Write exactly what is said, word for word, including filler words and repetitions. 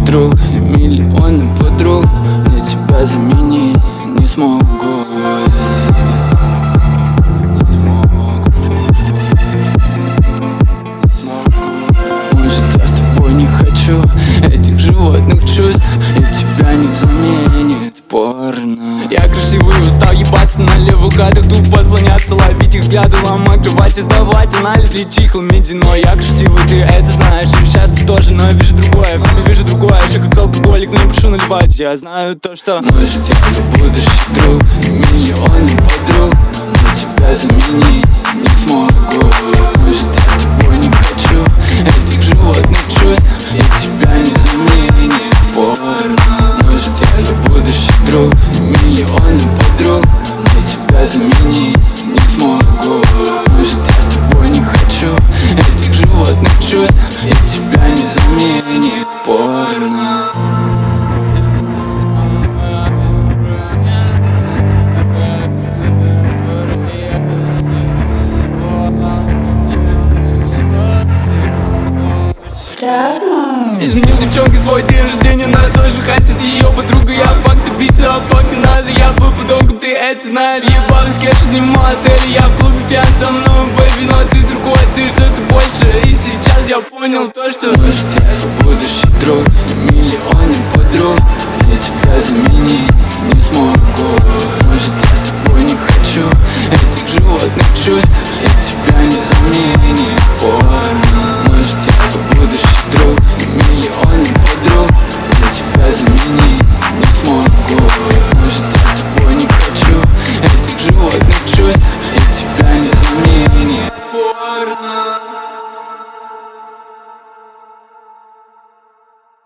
друг и миллионы подруг, мне тебя заменить не смогу. Не смогу, не смогу. Может, я с тобой не хочу этих животных чувств, и тебя не заменит порно. Я красивый, устал ебаться на левых хатах, тупо слоняться, ловить их взгляды, ломать кровать и сдавать анализ, лечить хламидиной. Я красивый, ты это знаешь, и сейчас ты тоже, но я вижу другое, в тебе вижу другое, еще как алкоголик, но не прошу наливать. Я знаю то, что может, я твой будущий друг и миллионы подруг, но тебя заменить не смогу. Может, я с тобой не хочу этих животных чувств, и тебя не заменит порно. Может, я твой будущий друг и миллионы подруг, но тебя заменить не смогу. Может, я с тобой не хочу этих животных чувств, и тебя не заменит порно. изменил девчонке свой день рождения на той же хате с ее подругой. Я факты пицца, а факты надо. Я был подонком, ты это знаешь. Ебалась кэш, снимал отель. Я в клубе пьян со мной, бэйби, но ты другой, ты что-то больше. И сейчас я понял то, что может, я твой будущий друг и миллионы подруг, я тебя заменить не смогу. Может, я с тобой не хочу этих животных чувств, и тебя не заменит порно. Может, я твой будущий друг и миллионы подруг, я тебя заменить не смогу.